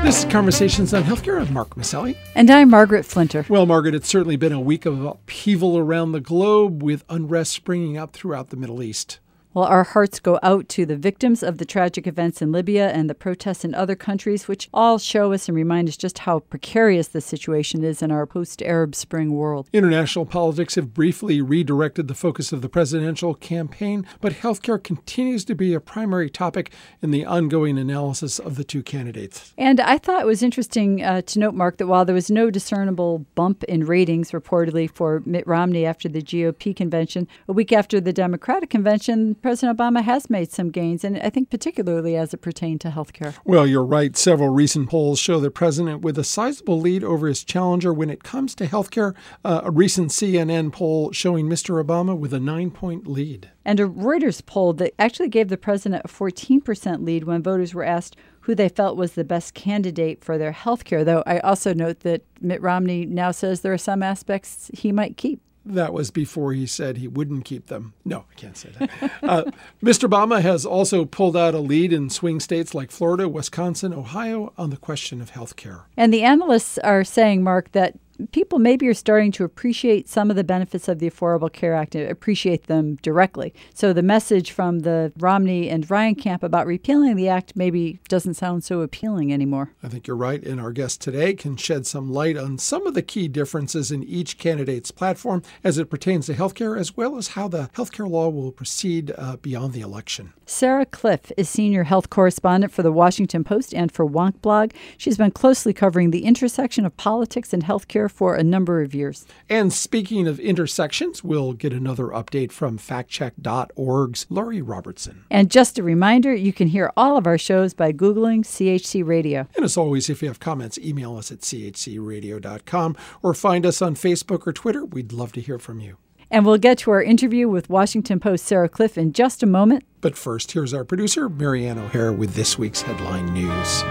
This is Conversations on Healthcare. I'm Mark Maselli. And I'm Margaret Flinter. Well, Margaret, it's certainly been a week of upheaval around the globe with unrest springing up throughout the Middle East. Well, our hearts go out to the victims of the tragic events in Libya and the protests in other countries, which all show us and remind us just how precarious the situation is in our post-Arab Spring world. International politics have briefly redirected the focus of the presidential campaign, but healthcare continues to be a primary topic in the ongoing analysis of the two candidates. And I thought it was interesting to note, Mark, that while there was no discernible bump in ratings reportedly for Mitt Romney after the GOP convention, a week after the Democratic convention, President Obama has made some gains, and I think particularly as it pertained to health care. Well, you're right. Several recent polls show the president with a sizable lead over his challenger when it comes to health care. A recent CNN poll showing Mr. Obama with a 9-point lead. And a Reuters poll that actually gave the president a 14% lead when voters were asked who they felt was the best candidate for their health care, though I also note that Mitt Romney now says there are some aspects he might keep. That was before he said he wouldn't keep them. No, I can't say that. Mr. Obama has also pulled out a lead in swing states like Florida, Wisconsin, Ohio on the question of health care. And the analysts are saying, Mark, that people maybe are starting to appreciate some of the benefits of the Affordable Care Act and appreciate them directly. So the message from the Romney and Ryan camp about repealing the act maybe doesn't sound so appealing anymore. I think you're right, and our guest today can shed some light on some of the key differences in each candidate's platform as it pertains to healthcare, as well as how the healthcare law will proceed beyond the election. Sarah Kliff is senior health correspondent for the Washington Post and for Wonk Blog. She's been closely covering the intersection of politics and healthcare for a number of years. And speaking of intersections, we'll get another update from factcheck.org's Laurie Robertson. And just a reminder, you can hear all of our shows by Googling CHC Radio. And as always, if you have comments, email us at chcradio.com or find us on Facebook or Twitter. We'd love to hear from you. And we'll get to our interview with Washington Post Sarah Kliff in just a moment. But first, here's our producer, Marianne O'Hare, with this week's headline news.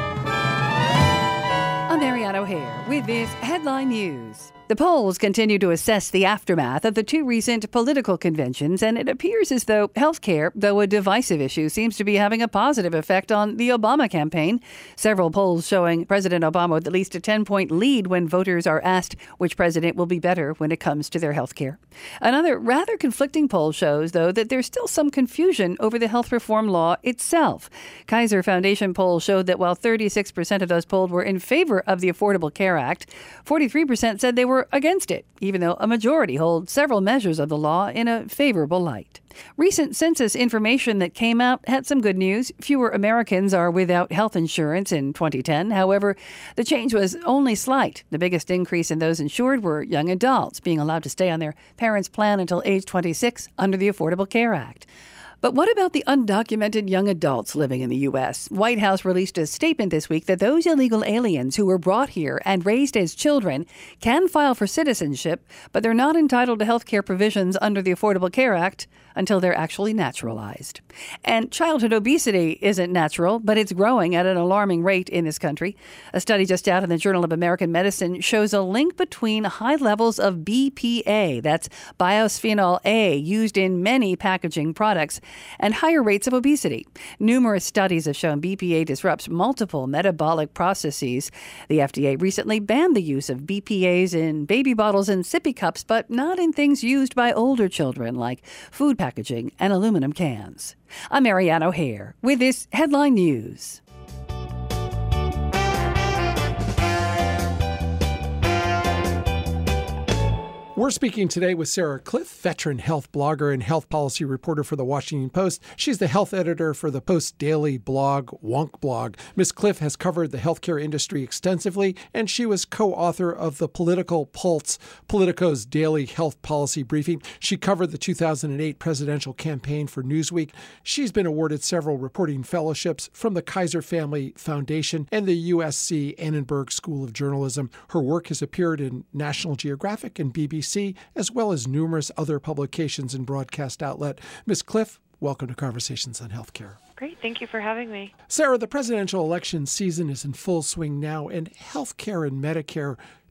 I'm Marianne O'Hare with this headline news. The polls continue to assess the aftermath of the two recent political conventions, and it appears as though healthcare, though a divisive issue, seems to be having a positive effect on the Obama campaign. Several polls showing President Obama with at least a 10-point lead when voters are asked which president will be better when it comes to their healthcare. Another rather conflicting poll shows, though, that there's still some confusion over the health reform law itself. Kaiser Foundation polls showed that while 36% of those polled were in favor of the Affordable Care Act, 43% said they were against it, even though a majority hold several measures of the law in a favorable light. Recent census information that came out had some good news. Fewer Americans are without health insurance in 2010. However, the change was only slight. The biggest increase in those insured were young adults being allowed to stay on their parents' plan until age 26 under the Affordable Care Act. But what about the undocumented young adults living in the U.S.? White House released a statement this week that those illegal aliens who were brought here and raised as children can file for citizenship, but they're not entitled to health care provisions under the Affordable Care Act until they're actually naturalized. And childhood obesity isn't natural, but it's growing at an alarming rate in this country. A study just out in the Journal of American Medicine shows a link between high levels of BPA, that's bisphenol A, used in many packaging products, and higher rates of obesity. Numerous studies have shown BPA disrupts multiple metabolic processes. The FDA recently banned the use of BPAs in baby bottles and sippy cups, but not in things used by older children like food packaging and aluminum cans. I'm Marianne O'Hare with this headline news. We're speaking today with Sarah Kliff, veteran health blogger and health policy reporter for the Washington Post. She's the health editor for the Post daily blog, Wonk Blog. Ms. Kliff has covered the healthcare industry extensively, and she was co-author of the Political Pulse, Politico's daily health policy briefing. She covered the 2008 presidential campaign for Newsweek. She's been awarded several reporting fellowships from the Kaiser Family Foundation and the USC Annenberg School of Journalism. Her work has appeared in National Geographic and BBC, as well as numerous other publications and broadcast outlet. Ms. Kliff, welcome to Conversations on Healthcare. Great. Thank you for having me. Sarah, the presidential election season is in full swing now, and healthcare and Medicare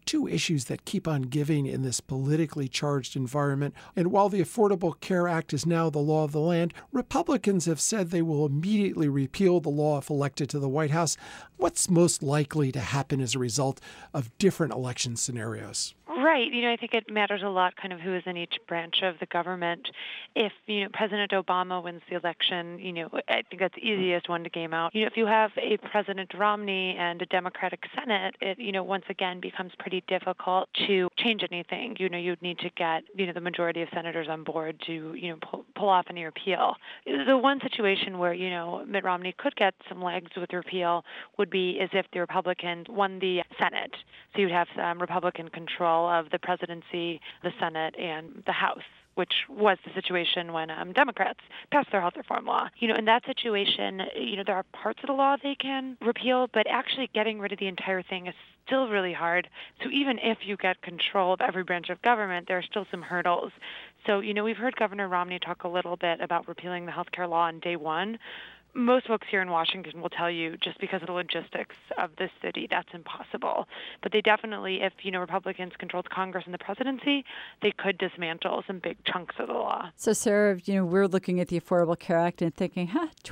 two issues that keep on giving in this politically charged environment. And while the Affordable Care Act is now the law of the land, Republicans have said they will immediately repeal the law if elected to the White House. What's most likely to happen as a result of different election scenarios? Right. I think it matters a lot kind of who is in each branch of the government. If, President Obama wins the election, I think that's the easiest one to game out. If you have a President Romney and a Democratic Senate, it, once again becomes pretty difficult to change anything. You'd need to get, the majority of senators on board to, pull off any repeal. The one situation where, Mitt Romney could get some legs with repeal would be as if the Republicans won the Senate. So you'd have some Republican control of the presidency, the Senate, and the House, which was the situation when Democrats passed their health reform law. In that situation, there are parts of the law they can repeal, but actually getting rid of the entire thing is still really hard. So even if you get control of every branch of government, there are still some hurdles. So, we've heard Governor Romney talk a little bit about repealing the health care law on day one. Most folks here in Washington will tell you just because of the logistics of this city, that's impossible. But they definitely, if, Republicans controlled Congress and the presidency, they could dismantle some big chunks of the law. So, Sarah, we're looking at the Affordable Care Act and thinking,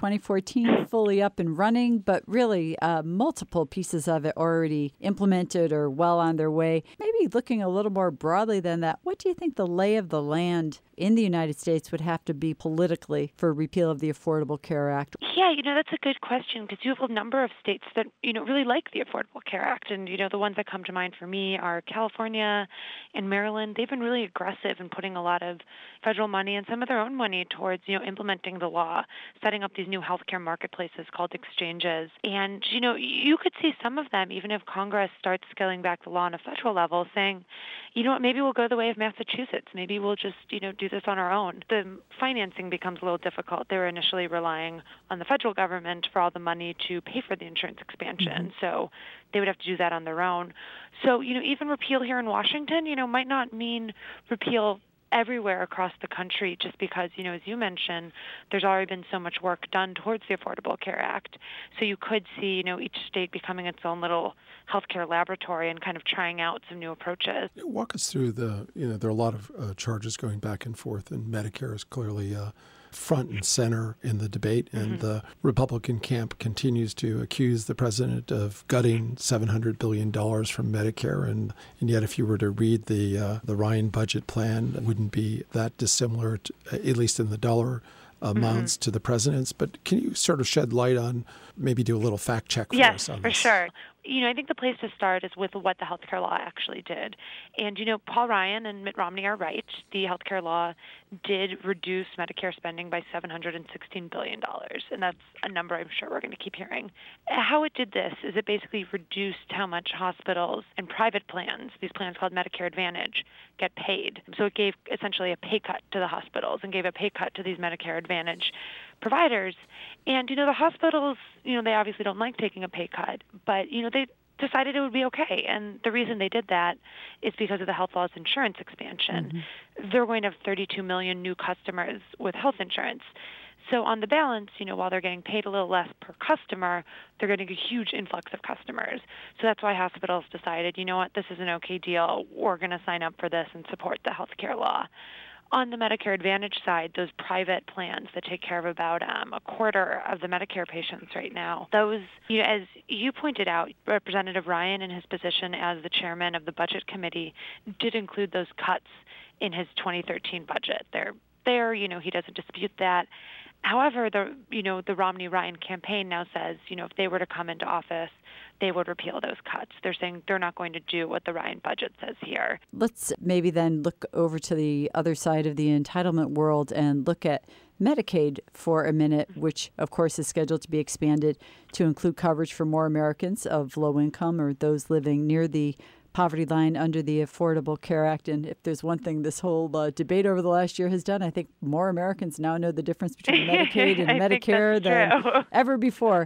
2014 fully up and running, but really multiple pieces of it already implemented or well on their way. Maybe looking a little more broadly than that, what do you think the lay of the land in the United States would have to be politically for repeal of the Affordable Care Act? Yeah, that's a good question because you have a number of states that, really like the Affordable Care Act. And, the ones that come to mind for me are California and Maryland. They've been really aggressive in putting a lot of federal money and some of their own money towards, implementing the law, setting up these new healthcare marketplaces called exchanges. And, you could see some of them, even if Congress starts scaling back the law on a federal level, saying, maybe we'll go the way of Massachusetts. Maybe we'll just, do this on our own. The financing becomes a little difficult. They were initially relying on the federal government for all the money to pay for the insurance expansion. So they would have to do that on their own. So, even repeal here in Washington, might not mean repeal everywhere across the country just because, as you mentioned, there's already been so much work done towards the Affordable Care Act. So you could see, each state becoming its own little healthcare laboratory and kind of trying out some new approaches. Walk us through there are a lot of charges going back and forth, and Medicare is clearly front and center in the debate, and the Republican camp continues to accuse the president of gutting $700 billion from Medicare, and yet if you were to read the Ryan budget plan, it wouldn't be that dissimilar, at least in the dollar amounts to the president's. But can you sort of shed light on, maybe do a little fact check for us on this? Yes, for sure. I think the place to start is with what the healthcare law actually did. And, Paul Ryan and Mitt Romney are right. The healthcare law did reduce Medicare spending by $716 billion. And that's a number I'm sure we're going to keep hearing. How it did this is it basically reduced how much hospitals and private plans, these plans called Medicare Advantage, get paid. So it gave essentially a pay cut to the hospitals and gave a pay cut to these Medicare Advantage providers. And, the hospitals, they obviously don't like taking a pay cut, but, they decided it would be okay. And the reason they did that is because of the health law's insurance expansion. They're going to have 32 million new customers with health insurance. So on the balance, while they're getting paid a little less per customer, they're getting a huge influx of customers. So that's why hospitals decided, this is an okay deal. We're going to sign up for this and support the health care law. On the Medicare Advantage side, those private plans that take care of about a quarter of the Medicare patients right now, those, as you pointed out, Representative Ryan, in his position as the chairman of the Budget Committee, did include those cuts in his 2013 budget. They're there, he doesn't dispute that. However, the Romney-Ryan campaign now says, if they were to come into office, they would repeal those cuts. They're saying they're not going to do what the Ryan budget says here. Let's maybe then look over to the other side of the entitlement world and look at Medicaid for a minute, which, of course, is scheduled to be expanded to include coverage for more Americans of low income or those living near the poverty line under the Affordable Care Act. And if there's one thing this whole debate over the last year has done, I think more Americans now know the difference between Medicaid and Medicare than ever before.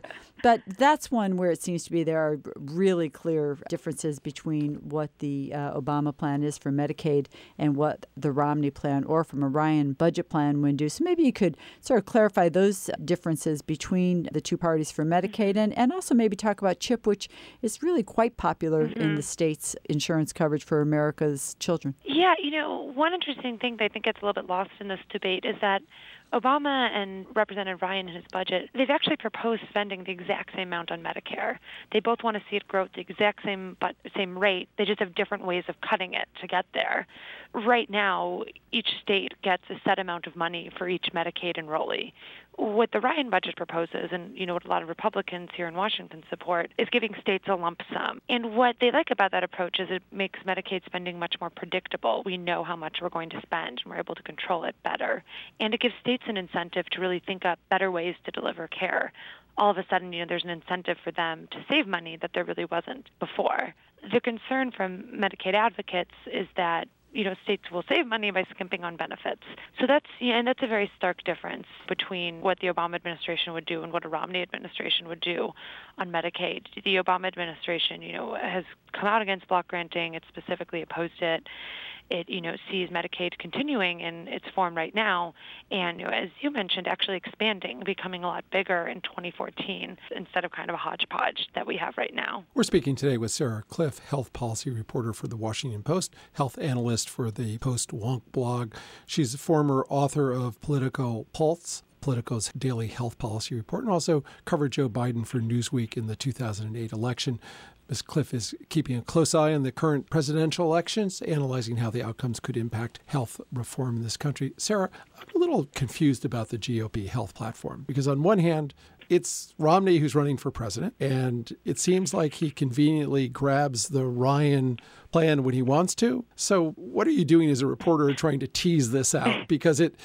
But that's one where it seems to be there are really clear differences between what the Obama plan is for Medicaid and what the Romney plan or from a Ryan budget plan would do. So maybe you could sort of clarify those differences between the two parties for Medicaid and also maybe talk about CHIP, which is really quite popular in the state's insurance coverage for America's children. Yeah, one interesting thing that I think gets a little bit lost in this debate is that Obama and Representative Ryan in his budget, they've actually proposed spending the exact same amount on Medicare. They both want to see it grow at the exact same rate. They just have different ways of cutting it to get there. Right now, each state gets a set amount of money for each Medicaid enrollee. What the Ryan budget proposes, and what a lot of Republicans here in Washington support, is giving states a lump sum. And what they like about that approach is it makes Medicaid spending much more predictable. We know how much we're going to spend, and we're able to control it better. And it gives states an incentive to really think up better ways to deliver care. All of a sudden, there's an incentive for them to save money that there really wasn't before. The concern from Medicaid advocates is that states will save money by skimping on benefits. So that's a very stark difference between what the Obama administration would do and what a Romney administration would do on Medicaid. The Obama administration, has come out against block granting. It specifically opposed it. It, sees Medicaid continuing in its form right now, and as you mentioned, actually expanding, becoming a lot bigger in 2014 instead of kind of a hodgepodge that we have right now. We're speaking today with Sarah Kliff, health policy reporter for the Washington Post, health analyst for the Post Wonk blog. She's a former author of Politico Pulse, Politico's daily health policy report, and also covered Joe Biden for Newsweek in the 2008 election. Ms. Kliff is keeping a close eye on the current presidential elections, analyzing how the outcomes could impact health reform in this country. Sarah, I'm a little confused about the GOP health platform because on one hand, it's Romney who's running for president, and it seems like he conveniently grabs the Ryan plan when he wants to. So what are you doing as a reporter trying to tease this out? Because it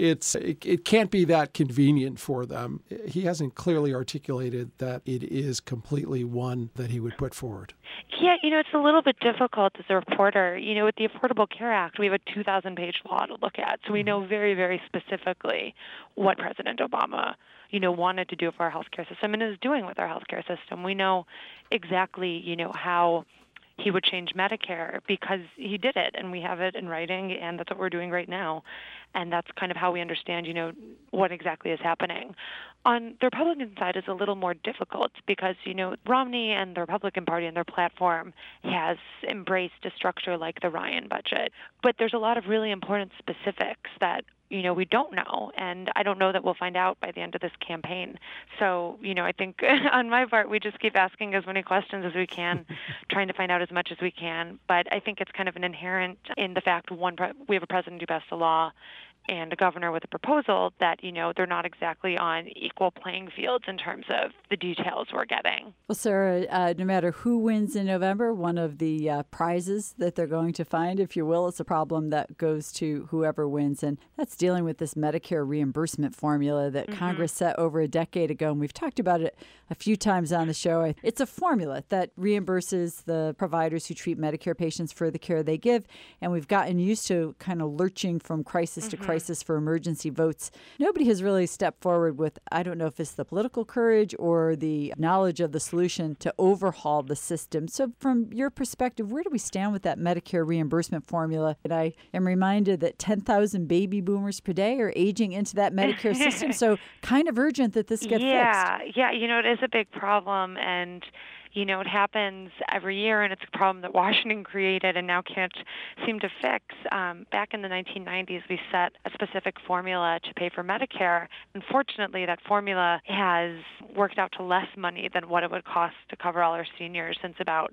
can't be that convenient for them. He hasn't clearly articulated that it is completely one that he would put forward. Yeah, it's a little bit difficult as a reporter. With the Affordable Care Act, we have a 2,000-page law to look at. So we know very, very specifically what President Obama wanted to do for our healthcare system and is doing with our healthcare system. We know exactly, how he would change Medicare because he did it, and we have it in writing, and that's what we're doing right now. And that's kind of how we understand, what exactly is happening. On the Republican side is a little more difficult because, Romney and the Republican Party and their platform has embraced a structure like the Ryan budget. But there's a lot of really important specifics that we don't know, and I don't know that we'll find out by the end of this campaign. So, I think on my part, we just keep asking as many questions as we can, trying to find out as much as we can. But I think it's kind of an inherent in the fact, we have a president who passed a law and a governor with a proposal that, they're not exactly on equal playing fields in terms of the details we're getting. Well, Sarah, no matter who wins in November, one of the prizes that they're going to find, if you will, is a problem that goes to whoever wins. And that's dealing with this Medicare reimbursement formula that Congress set over a decade ago. And we've talked about it a few times on the show. It's a formula that reimburses the providers who treat Medicare patients for the care they give. And we've gotten used to kind of lurching from crisis to crisis for emergency votes. Nobody has really stepped forward with, I don't know if it's the political courage or the knowledge of the solution to overhaul the system. So from your perspective, where do we stand with that Medicare reimbursement formula? And I am reminded that 10,000 baby boomers per day are aging into that Medicare system. So kind of urgent that this get fixed. Yeah, it is a big problem. And it happens every year, and it's a problem that Washington created and now can't seem to fix. Back in the 1990s, we set a specific formula to pay for Medicare. Unfortunately, that formula has worked out to less money than what it would cost to cover all our seniors since about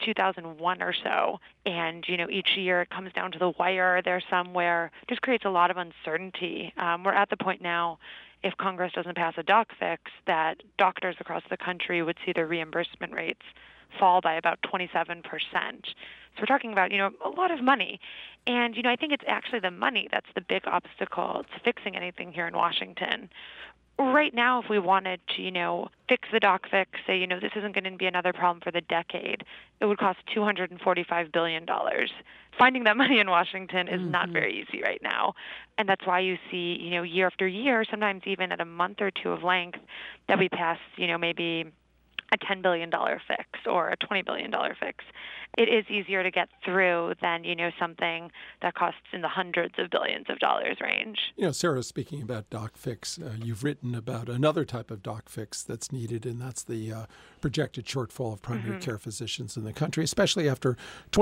2001 or so. And, each year it comes down to the wire there somewhere. It just creates a lot of uncertainty. We're at the point now, if Congress doesn't pass a doc fix, that doctors across the country would see their reimbursement rates fall by about 27%. So we're talking about, a lot of money. And, I think it's actually the money that's the big obstacle to fixing anything here in Washington. Right now, if we wanted to, fix the doc fix, say, this isn't going to be another problem for the decade, it would cost $245 billion. Finding that money in Washington is not very easy right now. And that's why you see, year after year, sometimes even at a month or two of length, that we pass, maybe a $10 billion fix or a $20 billion fix. It is easier to get through than, something that costs in the hundreds of billions of dollars range. Sarah, speaking about doc fix, you've written about another type of doc fix that's needed, and that's the projected shortfall of primary care physicians in the country, especially after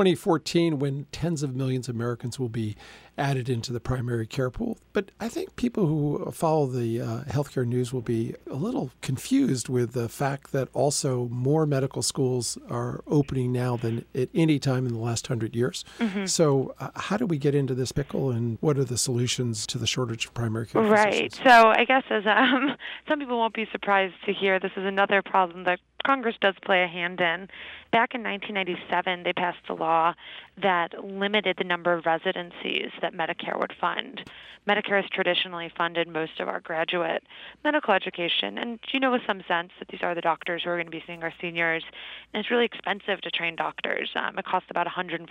2014 when tens of millions of Americans will be added into the primary care pool. But I think people who follow the healthcare news will be a little confused with the fact that also more medical schools are opening now than at any time in the last 100 years. So how do we get into this pickle, and what are the solutions to the shortage of primary care physicians? Right. So I guess as some people won't be surprised to hear, this is another problem that Congress does play a hand in. Back in 1997, they passed a law that limited the number of residencies that Medicare would fund. Medicare has traditionally funded most of our graduate medical education, and with some sense that these are the doctors who are going to be seeing our seniors, and it's really expensive to train doctors. It costs about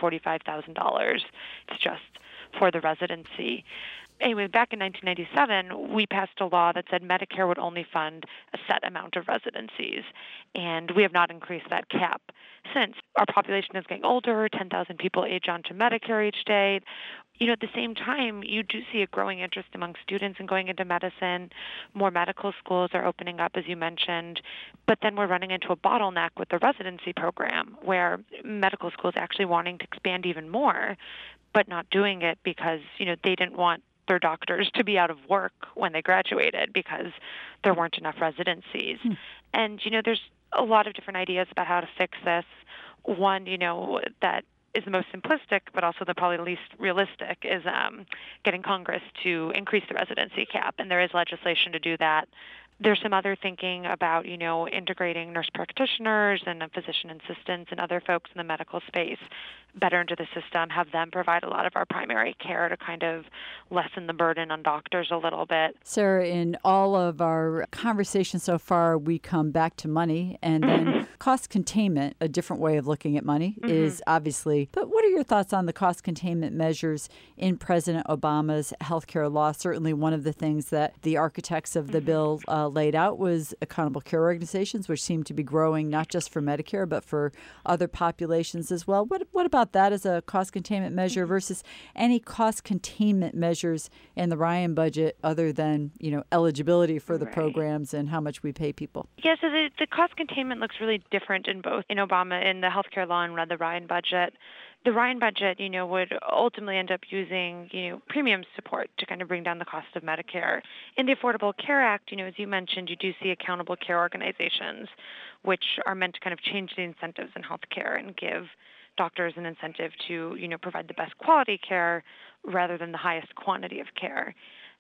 $145,000. It's just for the residency. Anyway, back in 1997, we passed a law that said Medicare would only fund a set amount of residencies, and we have not increased that cap since. Our population is getting older, 10,000 people age onto Medicare each day. At the same time, you do see a growing interest among students in going into medicine. More medical schools are opening up, as you mentioned, but then we're running into a bottleneck with the residency program where medical schools actually wanting to expand even more, but not doing it because, they didn't want their doctors to be out of work when they graduated because there weren't enough residencies. And, there's a lot of different ideas about how to fix this. One, that is the most simplistic, but also the probably least realistic, is getting Congress to increase the residency cap, and there is legislation to do that. There's some other thinking about, integrating nurse practitioners and physician assistants and other folks in the medical space better into the system, have them provide a lot of our primary care to kind of lessen the burden on doctors a little bit. Sarah, in all of our conversations so far, we come back to money, and then cost containment, a different way of looking at money, is obviously. But what are your thoughts on the cost containment measures in President Obama's healthcare law? Certainly one of the things that the architects of the bill laid out was accountable care organizations, which seem to be growing not just for Medicare, but for other populations as well. What about that as a cost containment measure versus any cost containment measures in the Ryan budget other than, eligibility for the programs and how much we pay people? Yeah, so the cost containment looks really different in both in Obama, in the healthcare law, and the Ryan budget. The Ryan budget, would ultimately end up using, premium support to kind of bring down the cost of Medicare. In the Affordable Care Act, as you mentioned, you do see accountable care organizations, which are meant to kind of change the incentives in healthcare and give doctors an incentive to, provide the best quality care rather than the highest quantity of care.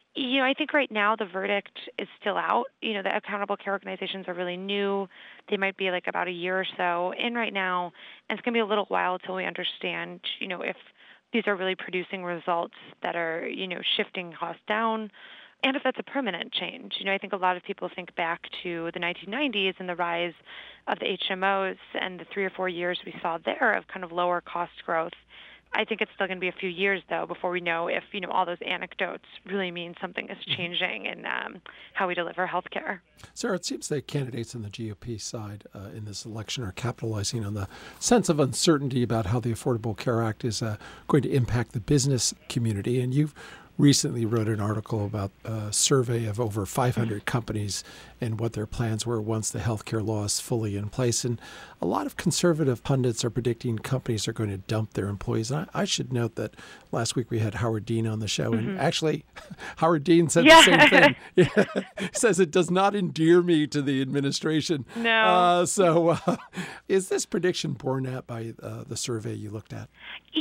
I think right now the verdict is still out. The accountable care organizations are really new. They might be like about a year or so in right now, and it's going to be a little while until we understand, if these are really producing results that are, shifting costs down, and if that's a permanent change. I think a lot of people think back to the 1990s and the rise of the HMOs and the 3 or 4 years we saw there of kind of lower cost growth. I think it's still going to be a few years, though, before we know if, all those anecdotes really mean something is changing in how we deliver health care. Sarah, it seems that candidates on the GOP side in this election are capitalizing on the sense of uncertainty about how the Affordable Care Act is going to impact the business community. And you've recently wrote an article about a survey of over 500 companies and what their plans were once the healthcare law is fully in place. And a lot of conservative pundits are predicting companies are going to dump their employees. And I should note that last week we had Howard Dean on the show, and actually Howard Dean said the same thing. He says it does not endear me to the administration. No. Is this prediction borne out by the survey you looked at?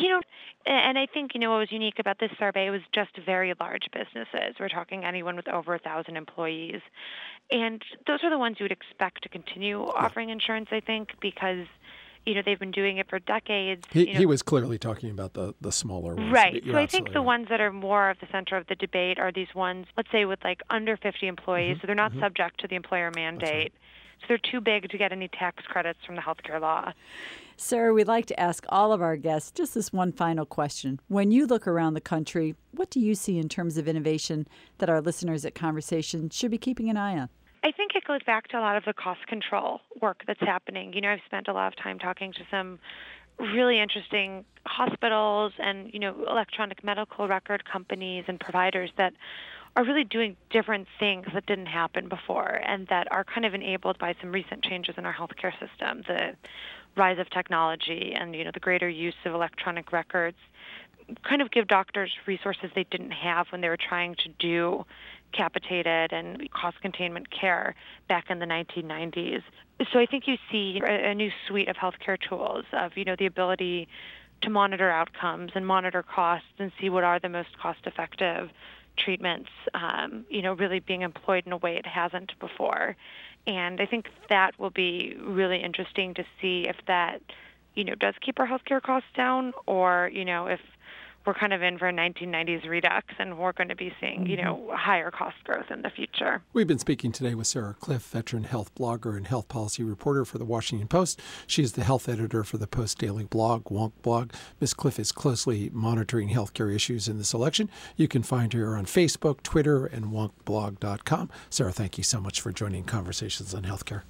And I think, what was unique about this survey was just very large businesses. We're talking anyone with over 1,000 employees. And those are the ones you would expect to continue offering insurance, I think, because, they've been doing it for decades. He was clearly talking about the smaller ones. Right. So I think the ones that are more of the center of the debate are these ones, let's say, with like under 50 employees, so they're not subject to the employer mandate. So they're too big to get any tax credits from the healthcare law. Sarah, we'd like to ask all of our guests just this one final question. When you look around the country, what do you see in terms of innovation that our listeners at Conversation should be keeping an eye on? I think it goes back to a lot of the cost control work that's happening. I've spent a lot of time talking to some really interesting hospitals and, electronic medical record companies and providers that are really doing different things that didn't happen before and that are kind of enabled by some recent changes in our healthcare system, the rise of technology and, the greater use of electronic records kind of give doctors resources they didn't have when they were trying to do capitated and cost containment care back in the 1990s. So I think you see a new suite of healthcare tools of, the ability to monitor outcomes and monitor costs and see what are the most cost-effective treatments, really being employed in a way it hasn't before. And I think that will be really interesting to see if that, does keep our healthcare costs down or, if we're kind of in for a 1990s redux and we're going to be seeing, higher cost growth in the future. We've been speaking today with Sarah Cliff, veteran health blogger and health policy reporter for the Washington Post. She's the health editor for the Post Daily blog, Wonk blog. Ms. Cliff is closely monitoring healthcare issues in this election. You can find her on Facebook, Twitter, and wonkblog.com. Sarah, thank you so much for joining Conversations on Healthcare.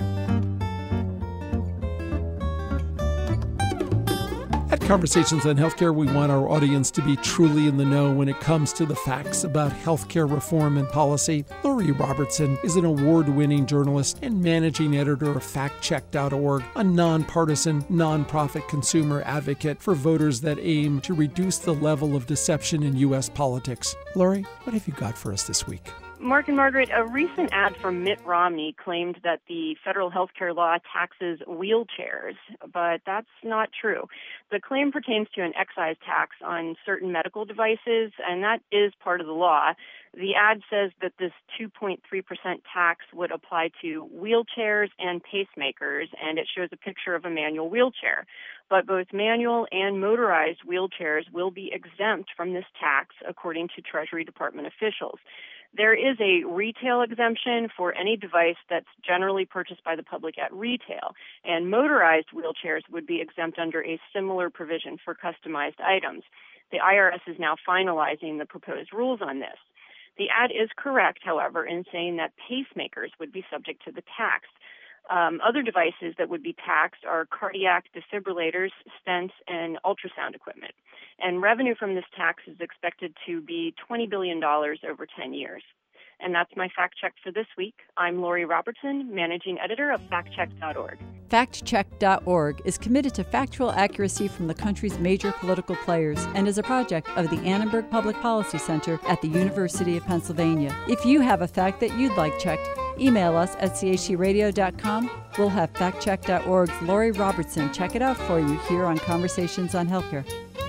At Conversations on Healthcare, we want our audience to be truly in the know when it comes to the facts about healthcare reform and policy. Lori Robertson is an award-winning journalist and managing editor of FactCheck.org, a nonpartisan, nonprofit consumer advocate for voters that aim to reduce the level of deception in U.S. politics. Lori, what have you got for us this week? Mark and Margaret, a recent ad from Mitt Romney claimed that the federal health care law taxes wheelchairs, but that's not true. The claim pertains to an excise tax on certain medical devices, and that is part of the law. The ad says that this 2.3% tax would apply to wheelchairs and pacemakers, and it shows a picture of a manual wheelchair. But both manual and motorized wheelchairs will be exempt from this tax, according to Treasury Department officials. There is a retail exemption for any device that's generally purchased by the public at retail, and motorized wheelchairs would be exempt under a similar provision for customized items. The IRS is now finalizing the proposed rules on this. The ad is correct, however, in saying that pacemakers would be subject to the tax. Other devices that would be taxed are cardiac defibrillators, stents, and ultrasound equipment. And revenue from this tax is expected to be $20 billion over 10 years. And that's my fact check for this week. I'm Lori Robertson, managing editor of FactCheck.org. FactCheck.org is committed to factual accuracy from the country's major political players and is a project of the Annenberg Public Policy Center at the University of Pennsylvania. If you have a fact that you'd like checked, email us at chcradio.com. We'll have FactCheck.org's Lori Robertson check it out for you here on Conversations on Healthcare.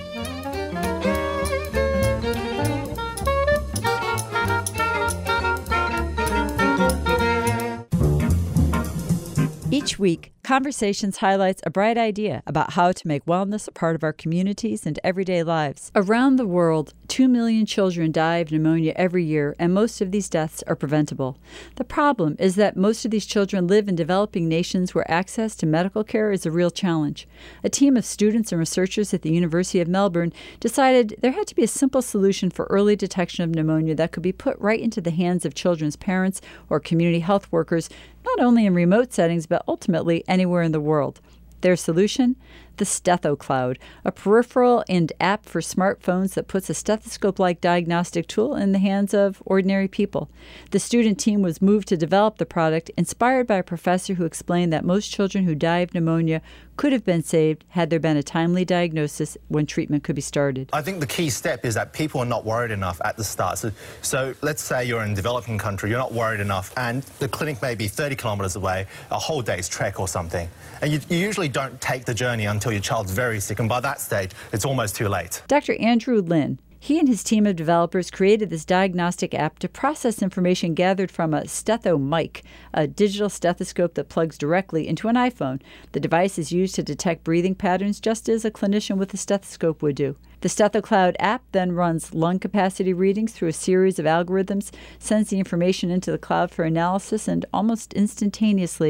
Each week, Conversations highlights a bright idea about how to make wellness a part of our communities and everyday lives. Around the world, 2 million children die of pneumonia every year, and most of these deaths are preventable. The problem is that most of these children live in developing nations where access to medical care is a real challenge. A team of students and researchers at the University of Melbourne decided there had to be a simple solution for early detection of pneumonia that could be put right into the hands of children's parents or community health workers, not only in remote settings, but ultimately anywhere in the world. Their solution? The StethoCloud, a peripheral and app for smartphones that puts a stethoscope-like diagnostic tool in the hands of ordinary people. The student team was moved to develop the product, inspired by a professor who explained that most children who die of pneumonia could have been saved had there been a timely diagnosis when treatment could be started. I think the key step is that people are not worried enough at the start. So let's say you're in a developing country, you're not worried enough, and the clinic may be 30 kilometers away, a whole day's trek or something. And you usually don't take the journey until your child's very sick, and by that stage, it's almost too late. Dr. Andrew Lin, he and his team of developers created this diagnostic app to process information gathered from a StethoMic, a digital stethoscope that plugs directly into an iPhone. The device is used to detect breathing patterns just as a clinician with a stethoscope would do. The StethoCloud app then runs lung capacity readings through a series of algorithms, sends the information into the cloud for analysis, and almost instantaneously,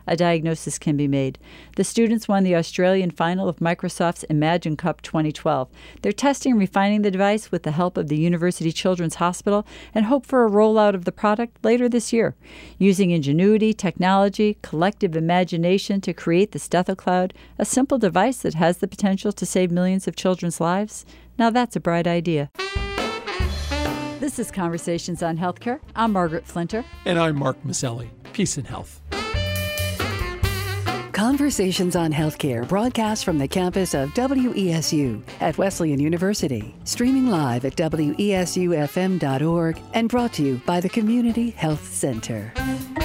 a diagnosis can be made. The students won the Australian final of Microsoft's Imagine Cup 2012. They're testing and refining the device with the help of the University Children's Hospital and hope for a rollout of the product later this year. Using ingenuity, technology, collective imagination to create the StethoCloud, a simple device that has the potential to save millions of children's lives. Now that's a bright idea. This is Conversations on Healthcare. I'm Margaret Flinter. And I'm Mark Maselli. Peace and health. Conversations on Healthcare broadcast from the campus of WESU at Wesleyan University. Streaming live at WESUFM.org and brought to you by the Community Health Center.